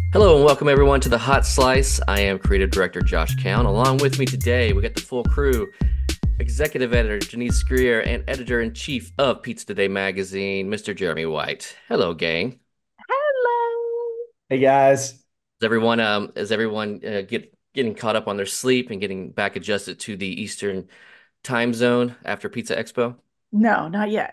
Hello and welcome everyone to the Hot Slice. I am creative director Josh Cowan. Along with me today, we got the full crew: executive editor Janice Greer and editor-in-chief of Pizza Today magazine, Mr. Jeremy White. Hello, gang. Hello. Hey guys. Is everyone getting caught up on their sleep and getting back adjusted to the Eastern time zone after Pizza Expo? No, not yet.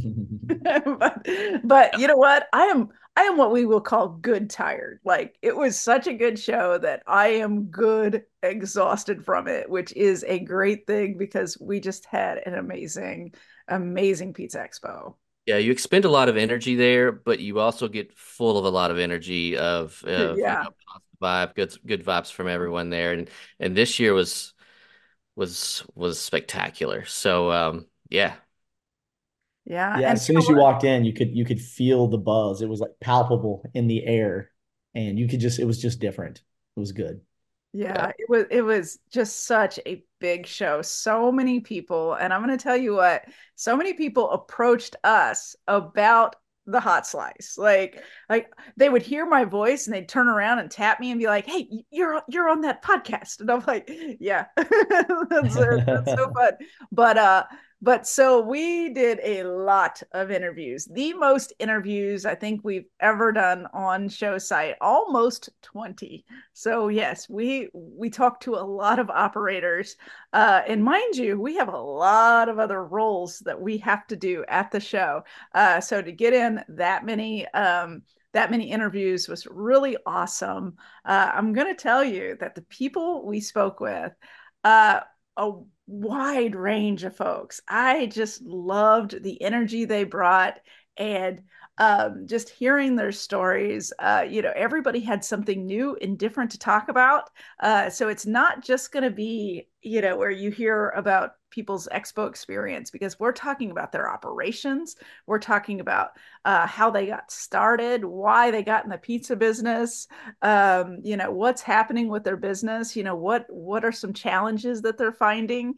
But you know what? I am what we will call good tired. Like it was such a good show that I am good exhausted from it, which is a great thing because we just had an amazing Pizza Expo. Yeah, you expend a lot of energy there, but you also get full of a lot of energy of Yeah. positive vibe, good vibes from everyone there, and this year was spectacular. So yeah, Yeah. Yeah, And as you soon know as you what? walked in, you could feel the buzz. It was like palpable in the air, and you could just it was just different. It was good. yeah. Yeah, it was just such a big show. So many people, and I'm going to tell you what, so many people approached us about the hot slice. Like they would hear my voice and they'd turn around and tap me and be like, "Hey, you're on that podcast." And I'm like, "Yeah." That's so fun. But so we did a lot of interviews, the most interviews I think we've ever done on show site, almost 20. So yes, we talk to a lot of operators, and mind you, we have a lot of other roles that we have to do at the show. So to get in that many interviews was really awesome. I'm going to tell you that the people we spoke with, uh, a wide range of folks. I just loved the energy they brought and just hearing their stories. Everybody had something new and different to talk about. So it's not just going to be, where you hear about people's expo experience because we're talking about their operations. We're talking about how they got started, why they got in the pizza business, what's happening with their business, what are some challenges that they're finding.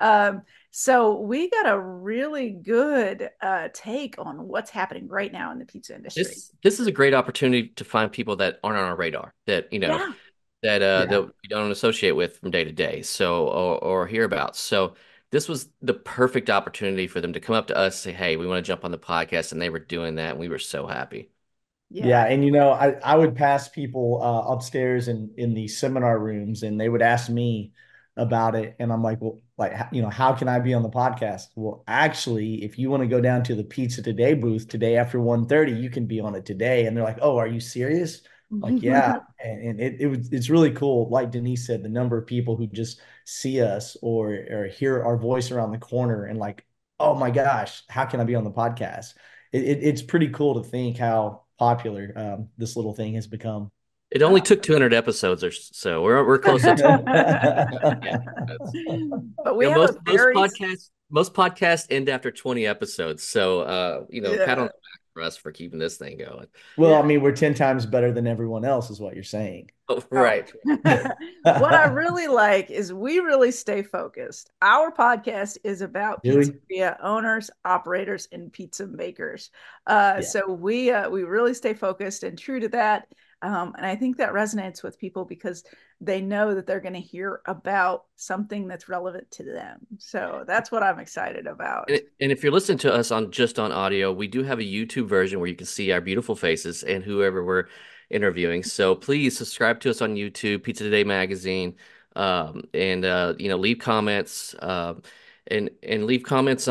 So we got a really good take on what's happening right now in the pizza industry. This is a great opportunity to find people that aren't on our radar that Yeah. that Yeah. we don't associate with from day to day. So or hear about. So this was the perfect opportunity for them to come up to us, say, "Hey, we want to jump on the podcast," and they were doing that, and we were so happy. Yeah, Yeah. and I would pass people upstairs in the seminar rooms, and they would ask me about it, and I'm like, well, like, how can I be on the podcast? Well, actually, if you want to go down to the Pizza Today booth today after 1:30, you can be on it today. And they're like, oh, are you serious? Like, yeah, and it's really cool. Like Denise said, the number of people who just see us or hear our voice around the corner and like, oh my gosh, how can I be on the podcast? It's pretty cool to think how popular this little thing has become. It only took 200 episodes or so. We're close to 200. Yeah. That's, But we have a most very podcasts end after 20 episodes. So pat on yeah. the back for us for keeping this thing going. Well, Yeah. I mean, we're 10 times better than everyone else, is what you're saying. Oh, Oh. right. What I really like is we really stay focused. Our podcast is about Do we? pizzeria owners, operators, and pizza makers. Yeah. So we really stay focused and true to that. And I think that resonates with people because they know that they're going to hear about something that's relevant to them. So that's what I'm excited about. And if you're listening to us on just on audio, we do have a YouTube version where you can see our beautiful faces and whoever we're interviewing. So please subscribe to us on YouTube, Pizza Today Magazine, and leave comments, and leave comments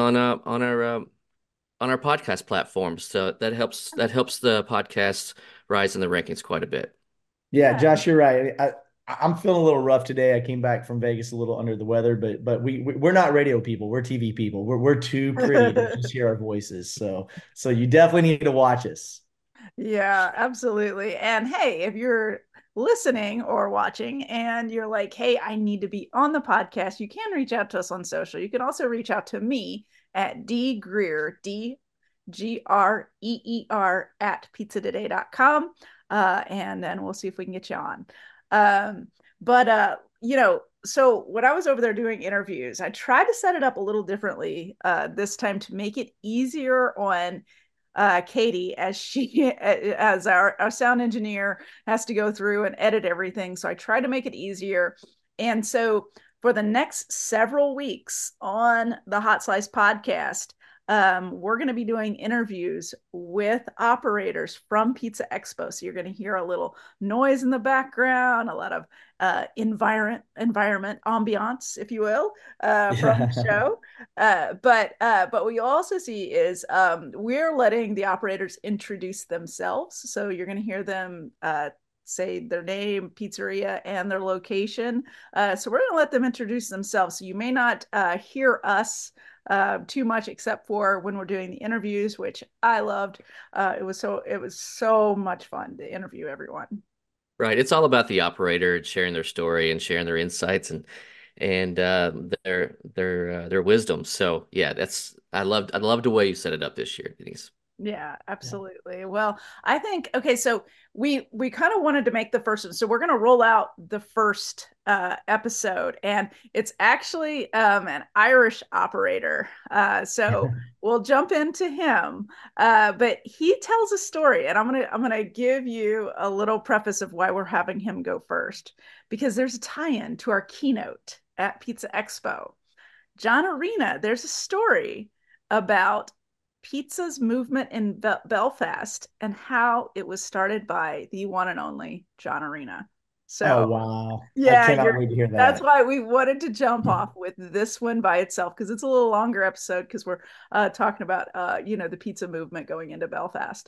on our podcast platforms. So that helps the podcast rise in the rankings quite a bit. Yeah, Yeah. Josh, you're right. I'm feeling a little rough today. I came back from Vegas a little under the weather, but we're not radio people. We're TV people. We're too pretty to just hear our voices. So you definitely need to watch us. Yeah, absolutely. And hey, if you're listening or watching and you're like, hey, I need to be on the podcast, you can reach out to us on social. You can also reach out to me at D Greer, DGREER at pizzatoday.com. And then we'll see if we can get you on. So when I was over there doing interviews, I tried to set it up a little differently this time to make it easier on Katie, as she as our sound engineer has to go through and edit everything. So I try to make it easier. And so for the next several weeks on the Hot Slice podcast, we're going to be doing interviews with operators from Pizza Expo. So you're going to hear a little noise in the background, a lot of environment ambiance, if you will, from the show. But what you also see is we're letting the operators introduce themselves. So you're going to hear them say their name, pizzeria, and their location. So we're going to let them introduce themselves. So you may not hear us too much, except for when we're doing the interviews, which I loved. It was so much fun to interview everyone. Right. It's all about the operator and sharing their story and sharing their insights and their wisdom. So yeah, I loved the way you set it up this year, Denise. Yeah, absolutely. Yeah. Well, I think okay, so we kind of wanted to make the first one. So we're going to roll out the first episode, and it's actually an Irish operator. So we'll jump into him. But he tells a story, and I'm gonna give you a little preface of why we're having him go first, because there's a tie-in to our keynote at Pizza Expo. John Arena, there's a story about pizza's movement in Belfast and how it was started by the one and only John Arena. So, oh wow! yeah, I cannot wait to hear that's that. why we wanted to jump off with this one by itself, because it's a little longer episode, because we're talking about the pizza movement going into Belfast.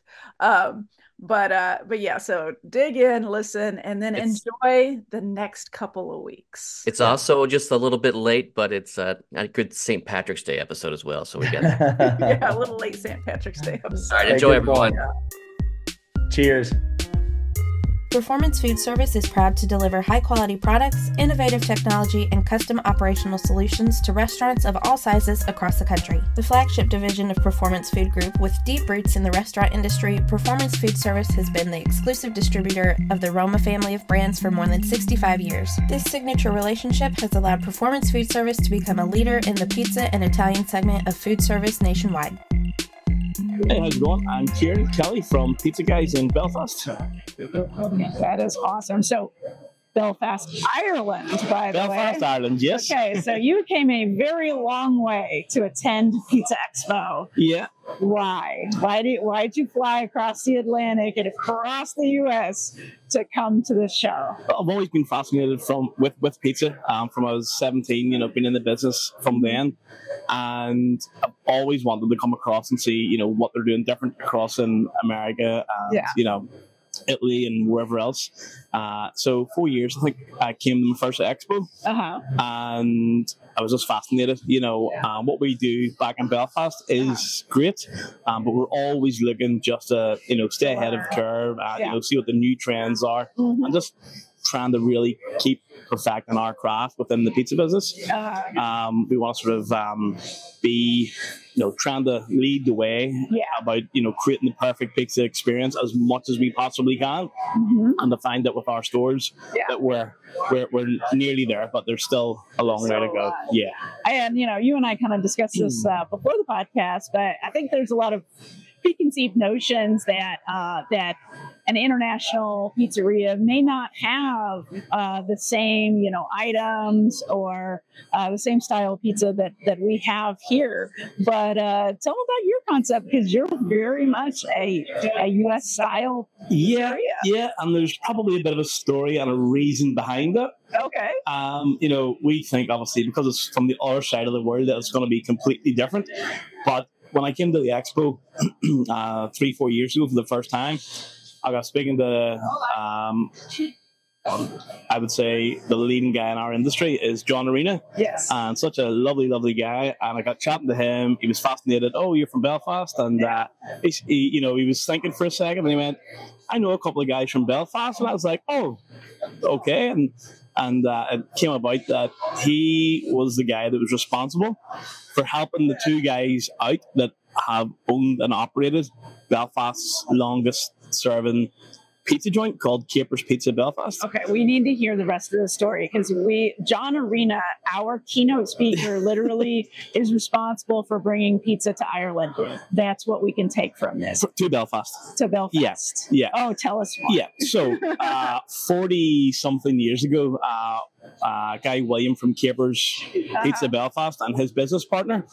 But yeah, so dig in, listen, and then It's enjoy the next couple of weeks. it's also just a little bit late, but it's a good St. Patrick's Day episode as well. So we got Yeah, a little late St. Patrick's Day episode. all right, Hey, enjoy good everyone. point. Cheers. Performance Food Service is proud to deliver high-quality products, innovative technology, and custom operational solutions to restaurants of all sizes across the country. The flagship division of Performance Food Group, with deep roots in the restaurant industry, Performance Food Service has been the exclusive distributor of the Roma family of brands for more than 65 years. This signature relationship has allowed Performance Food Service to become a leader in the pizza and Italian segment of food service nationwide. Hey, how's it going? I'm Kieran Kelly from Pizza Guys in Belfast. That is awesome. So, Belfast, Ireland, by the way. Belfast, Ireland, yes. Okay, so you came a very long way to attend Pizza Expo. Yeah. Why? Why did you fly across the Atlantic and across the U.S. to come to this show? I've always been fascinated with pizza from I was 17, been in the business from then. And I've always wanted to come across and see, what they're doing different across in America and, Italy and wherever else. So 4 years, I think, I came to my first expo, and I was just fascinated. What we do back in Belfast is great, but we're always looking just to, stay ahead of the curve, see what the new trends are, and just trying to really keep perfecting our craft within the pizza business. We want to sort of be, trying to lead the way about, creating the perfect pizza experience as much as we possibly can, and to find that with our stores that we're nearly there, but there's still a long way to go. Yeah. And, you and I kind of discussed this before the podcast, but I think there's a lot of preconceived notions that an international pizzeria may not have the same, items or the same style of pizza that we have here. But tell me about your concept, because you're very much a U.S. style pizzeria. Yeah, and there's probably a bit of a story and a reason behind it. Okay. We think, obviously, because it's from the other side of the world, that it's going to be completely different. But when I came to the expo 3-4 years ago for the first time, I got speaking to, I would say, the leading guy in our industry is John Arena. Yes. And such a lovely, lovely guy. And I got chatting to him. He was fascinated. Oh, you're from Belfast? And he was thinking for a second, and he went, I know a couple of guys from Belfast. And I was like, oh, okay. And it came about that he was the guy that was responsible for helping the two guys out that have owned and operated Belfast's longest serving pizza joint called Capers Pizza Belfast. Okay, we need to hear the rest of the story because John Arena, our keynote speaker, literally is responsible for bringing pizza to Ireland. That's what we can take from this. To Belfast. To Belfast. Yes. Yeah. Oh, tell us more. Yeah. So, 40-something years ago, guy William from Capers Pizza Belfast and his business partner,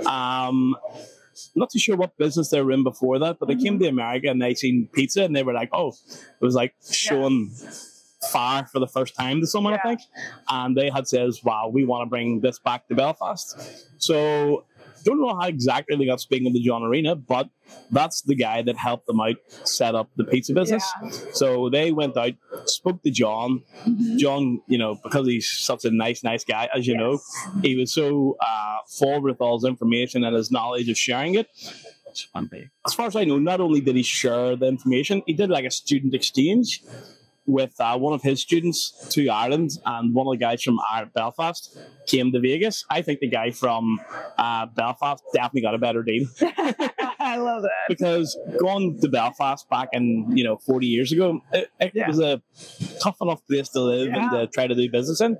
not too sure what business they were in before that, but they came to America and they seen pizza and they were like, oh, it was like showing fire for the first time to someone, I think. And they had says, wow, we want to bring this back to Belfast. So don't know how exactly they got speaking to John Arena, but that's the guy that helped them out set up the pizza business. Yeah. So they went out, spoke to John. John, because he's such a nice guy, as you know, he was so full with all his information and his knowledge of sharing it. As far as I know, not only did he share the information, he did like a student exchange with one of his students to Ireland, and one of the guys from Belfast came to Vegas. I think the guy from Belfast definitely got a better deal. I love that. Because going to Belfast back in 40 years ago, it was a tough enough place to live and to try to do business in.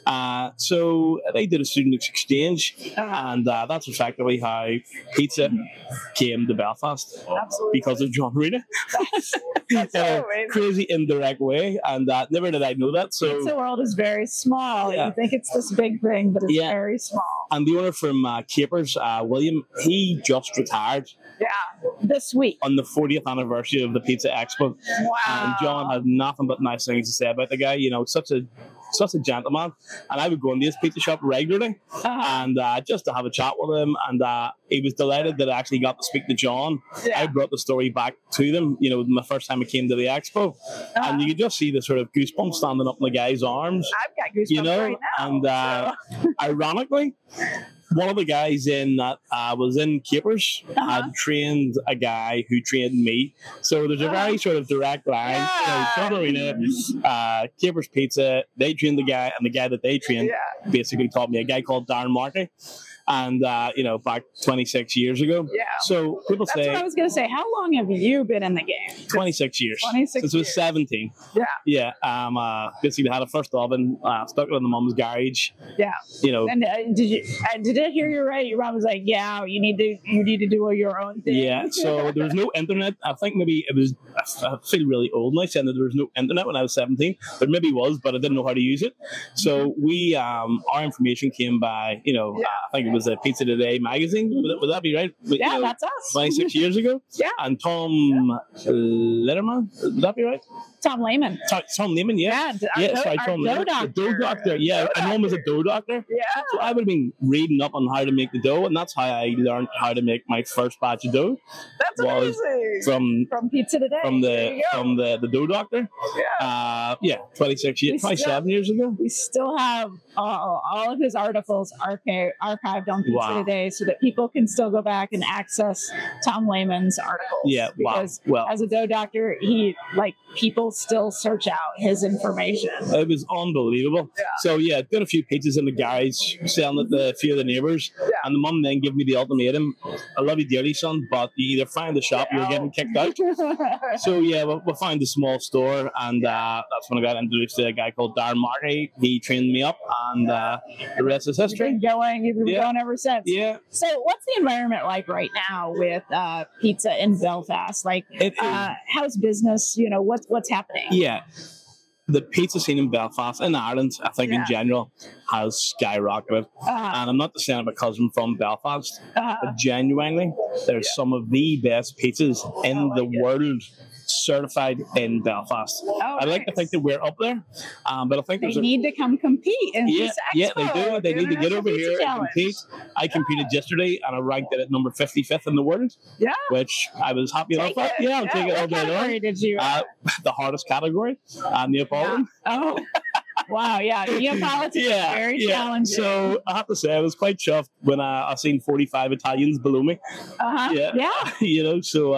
So they did a student exchange, and that's effectively how pizza came to Belfast. Absolutely. Because of John Arena. That's so amazing. Crazy indirect way, and never did I know that. So pizza world is very small. You think it's this big thing, but it's very small. And the owner from Capers, William, he just retired. Yeah, this week. On the 40th anniversary of the Pizza Expo. Wow. And John had nothing but nice things to say about the guy. Such a gentleman. And I would go into his pizza shop regularly and just to have a chat with him. And he was delighted that I actually got to speak to John. I brought the story back to them, my first time I came to the expo. And you could just see the sort of goosebumps standing up in the guy's arms. I've got goosebumps right now. And ironically, one of the guys in that was in Capers had trained a guy who trained me. So there's a very sort of direct line. John Arena, Capers Pizza, they trained the guy, and the guy that they trained basically taught me, a guy called Darren Markey. And, back 26 years ago. Yeah. So people say... That's what I was going to say. How long have you been in the game? 26 years. 26 Since I was 17. Yeah. Yeah. Basically had a first oven, stuck it in the mum's garage. Yeah. And did I hear you right? Your mom was like, yeah, you need to do your own thing. Yeah. So there was no internet. I think maybe it was... I feel really old now saying that there was no internet when I was 17. There maybe was, but I didn't know how to use it. So we... our information came by, I think it was a Pizza Today magazine. Would that be right? Yeah, that's us. 26 years ago. Yeah. And Tom Letterman. Would that be right? Tom Lehman. Tom Lehman, yeah. Tom Lehman. The dough doctor. Yeah, I know him as a dough doctor. Yeah. So I would have been reading up on how to make the dough, and that's how I learned how to make my first batch of dough. That's amazing. From Pizza Today. From the dough doctor. Yeah. 26 years, 27 years ago. We still have all of his articles archived on Pizza Today, so that people can still go back and access Tom Lehman's articles. Yeah, because as a dough doctor, people still search out his information. It was unbelievable. Yeah. So did a few pizzas in the garage, selling it to a few of the neighbours, and the mum then gave me the ultimatum: I love you dearly, son, but you either find the shop or you're getting kicked out. So we found a small store, and that's when I got introduced to a guy called Darren Markey. He trained me up, and the rest is history. You've been going ever since. Yeah. So what's the environment like right now with pizza in Belfast? How's business? What's happening? Yeah. The pizza scene in Belfast, in Ireland, I think in general, has skyrocketed. And I'm not just saying it because I'm from Belfast, but genuinely, there's some of the best pizzas in the world certified in Belfast. I'd like to think that we're up there, but I think they need to come compete in this expo. Yeah, they do. They need to get over here and compete. I competed yesterday, and I ranked it at number 55th in the world. Yeah, which I was happy enough with. Yeah, I'll take it all day long. Did you? The hardest category, Neapolitan. Yeah. Oh. Wow, yeah. Neapolitan is very challenging. So I have to say, I was quite chuffed when I seen 45 Italians below me. Yeah. So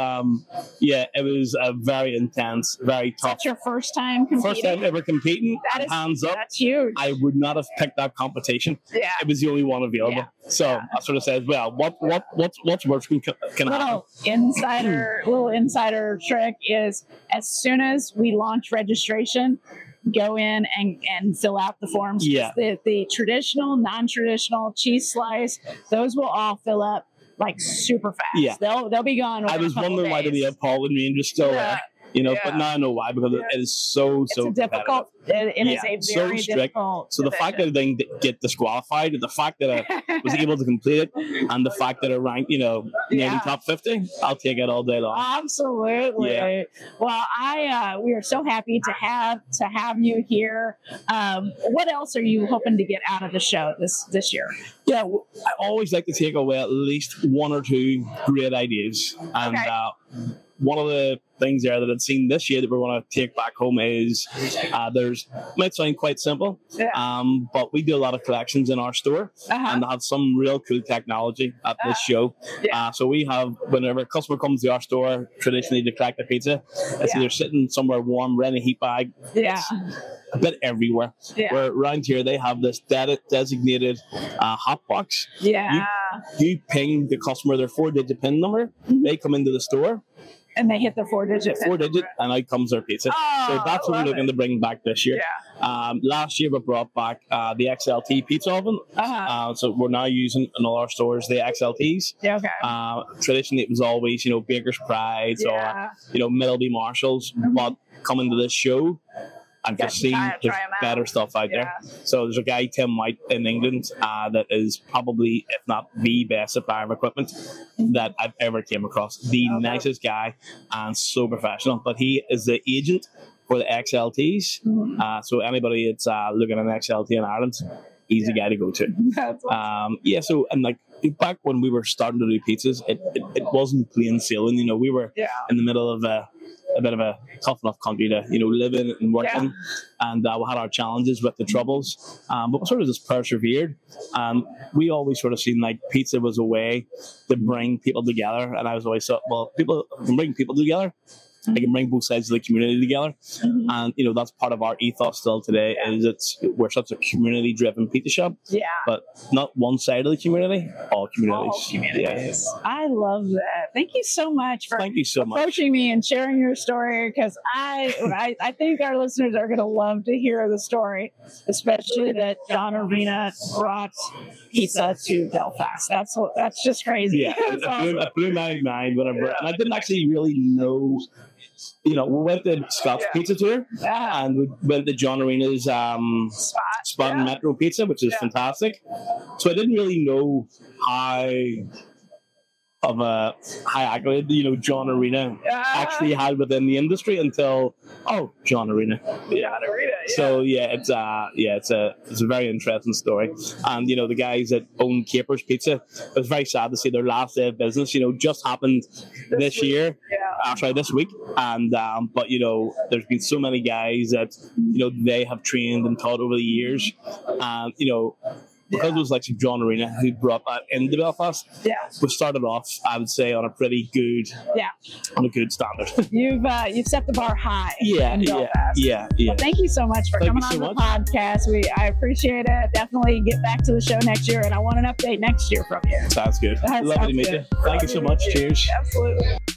it was a very intense, very tough. That's your first time competing? First time ever competing. Hands up. That's huge. I would not have picked that competition. Yeah. It was the only one available. Yeah. So I sort of said, well, what's worse can happen? Little insider trick is, as soon as we launch registration, go in and fill out the forms. Yeah. The traditional, non-traditional cheese slice, those will all fill up like super fast. Yeah. They'll be gone. I was wondering why the Neapolitan range is still there. But now I know why, because it is so difficult. It is a very difficult. So the fact that I didn't get disqualified, the fact that I was able to complete it, and the fact that I ranked, nearly top 50, I'll take it all day long. Absolutely. Yeah. Well, we are so happy to have you here. What else are you hoping to get out of the show this year? Yeah, I always like to take away at least one or two great ideas, and one of the things there that I've seen this year that we're going to take back home is might sound quite simple, but we do a lot of collections in our store and have some real cool technology at this show. So we have, whenever a customer comes to our store, traditionally to collect the pizza, it's either sitting somewhere warm, ready in a heat bag. A bit everywhere. Where around here they have this designated hot box. You ping the customer their 4-digit PIN number. They come into the store. And they hit the 4-digit. 4-digit, and out comes their pizza. So that's what we're looking to bring back this year. Last year we brought back the XLT pizza oven. So we're now using in all our stores the XLTs. Traditionally it was always, Baker's Prides or, Middleby Marshalls. But coming to this show, I've just seen there's better stuff out there. So there's a guy, Tim White, in England that is probably, if not the best supplier of equipment that I've ever came across. The nicest guy and so professional. But he is the agent for the XLTs. So anybody that's looking at an XLT in Ireland, he's the guy to go to. That's awesome. And like back when we were starting to do pizzas, it wasn't plain sailing. We were in the middle of a bit of a tough enough country to live in and work in, and we had our challenges with the troubles, but we sort of just persevered. We always sort of seen like pizza was a way to bring people together, and I was always thought, well, people can bring people together. They can bring both sides of the community together, and that's part of our ethos still today. Is we're such a community-driven pizza shop, but not one side of the community, all communities. I love that. Thank you so much for approaching me and sharing your story, because I think our listeners are going to love to hear the story, especially that John Arena brought pizza to Belfast. That's just crazy. Yeah, it blew my mind when I brought, and I didn't actually really know. We went to Scott's Pizza Tour, and we went to John Arena's Spot and Metro Pizza, which is fantastic. So I didn't really know how of a high accolade, John Arena actually had within the industry until John Arena. So it's a very interesting story. And the guys that own Capers Pizza, it was very sad to see their last day of business. Just happened this year. Sorry, this week. And but there's been so many guys that they have trained and taught over the years, and because it was like John Arena who brought that into Belfast, we started off, I would say, on a pretty good, on a good standard. You've set the bar high. Yeah. Well, thank you so much for coming on the podcast. I appreciate it. Definitely get back to the show next year, and I want an update next year from you. Sounds good. Lovely to meet you. Thank you so much. Cheers. Absolutely.